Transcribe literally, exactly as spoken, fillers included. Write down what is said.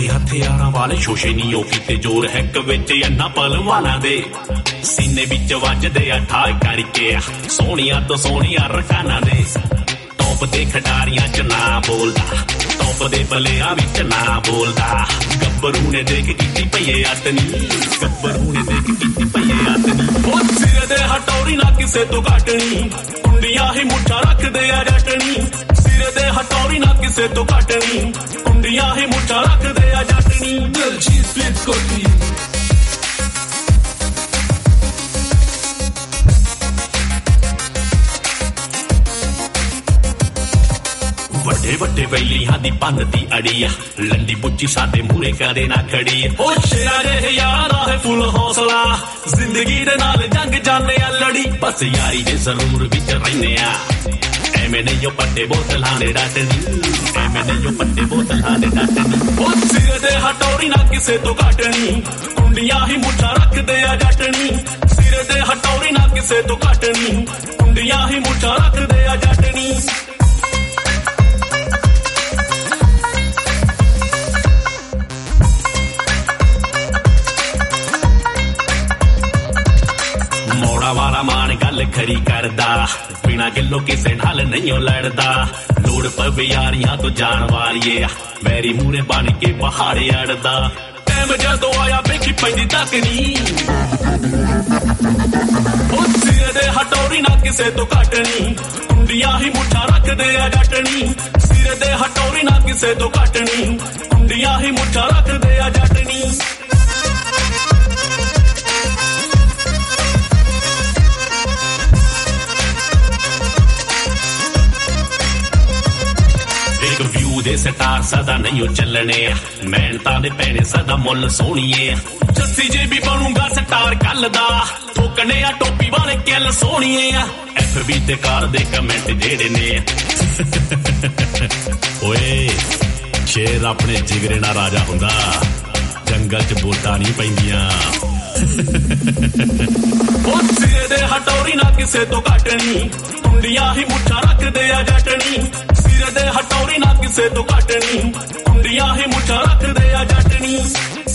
भारी हथियारां वाले शोशे नी ओ कीते जोर है विच अन्ना पहलवानां दे सीने विच वजदे आ ठा करके सोहणियां तो सोहणियां रकानां दे टॉप दे खिडारियां च ना बोलदा टॉप दे बलियां विच ना बोलदा गब्बरू ने देख कीती पईए अतनी गब्बरू ने देख कीती पईए अतनी ओ सिर दे हटौरी ना किसे तो घटनी कुंडियां ही मुठा रखदे आ जटनी सिर दे हटौरी ना किसे तो घटनी कुंडियां ही मुठा रखदे आ जटनी दिल चीज फ्लिप कोती ਵੱਡੇ ਵੱਡੇ ਵੈਲੀਆਂ ਦੀ ਪੰਨਦੀ ਅੜੀਆ ਲੰਡੀ ਪੁੱਚੀ ਸਾਡੇ ਮੂਰੇ ਕਦੇ ਨਾ ਖੜੀ ਓ ਸ਼ੇਰਾ ਜਿਹੇ ਯਾਰਾ ਹੈ ਫੁੱਲ ਹੌਸਲਾ ਜ਼ਿੰਦਗੀ ਦੇ ਨਾਲ ਜੰਗ ਜਾਣੇ ਆ ਲੜੀ ਬਸ ਯਾਰੀ ਦੇ ਜ਼ਰੂਰ ਵਿੱਚ ਰਹਿੰਦੇ ਆ ਐਵੇਂ ਨਹੀਂ ਓ ਪੱਟੇ ਬੋਤਲਾਂ ਦੇ ਡਾਟਣੀ ਐਵੇਂ ਨਹੀਂ ਓ ਪੱਟੇ ਬੋਤਲਾਂ ਦੇ ਡਾਟਣੀ ਓ ਸਿਰ ਦੇ ਹਟੌਰੀ ਨਾ ਕਿਸੇ ਤੋਂ ਘਟਣੀ ਕੁੰਡੀਆਂ ਹੀ ਮੁੱਠਾ ਰੱਖਦੇ ਆ ਜੱਟਣੀ ਸਿਰ ਦੇ ਹਟੌਰੀ ਨਾ ਕਿਸੇ ਤੋਂ ਘਟਣੀ ਕੁੰਡੀਆਂ ਹੀ ਮੁੱਠਾ ਰੱਖਦੇ ਆ ਜੱਟਣੀ वाला मान गल खरी करदा बिना गिलो किसे नाल नहीं लड़दा लोड़ पवे यारियां तो जान वालिए मेरी मूरे बन के पहाड़े अड़दा टाइम जदों आया वेखी पैंदी तकनी ओ सिर दे हटौरी ना किसे तो घटनी कुंडियां ही मुठा रखदे आ जटनी सिर दे हटौरी ना किसे तो घटनी कुंडियां ही मुठा रखदे आ जटनी ਦੇ ਸਟਾਰ ਸਦਾ ਨਹੀਂ ਚੱਲਣੇ ਮਿਹਨਤਾਂ ਦੇ ਪੈਣੇ ਸਦਾ ਮੁੱਲ ਸੋਹਣੀਏ ਜੱਸੀ ਜੇ ਵੀ ਬਣੂਗਾ ਸਟਾਰ ਕੱਲ ਦਾ ਠੋਕਣੇ ਆ ਟੋਪੀ ਵਾਲੇ ਕਿੱਲ ਸੋਹਣੀਏ ਐਫ ਬੀ ਤੇ ਕਾਰ ਦੇ ਕਮੈਂਟ ਜਿਹੜੇ ਨੇ ਓਏ ਸ਼ੇਰ ਆਪਣੇ ਜਿਗਰੇ ਨਾਲ ਰਾਜਾ ਹੁੰਦਾ ਜੰਗਲ ਚ ਵੋਟਾਂ ਨਹੀਂ ਪੈਂਦੀਆਂ ਓ ਸਿਰ ਦੇ ਹਟੌਰੀ ਨਾ ਕਿਸੇ ਤੋਂ ਘਟਣੀ ਕੁੰਡੀਆਂ ਹੀ ਮੁੱਠਾ ਰੱਖਦੇ ਆ ਜੱਟਣੀ ਸਿਰ ਦੇ ਹਟੌਰੀ ਨਾ ਕਿਸੇ ਤੋਂ ਘਟਣੀ ਕੁੰਡੀਆਂ ਹੀ ਮੁੱਠਾ ਰੱਖਦੇ ਆ ਜੱਟਣੀ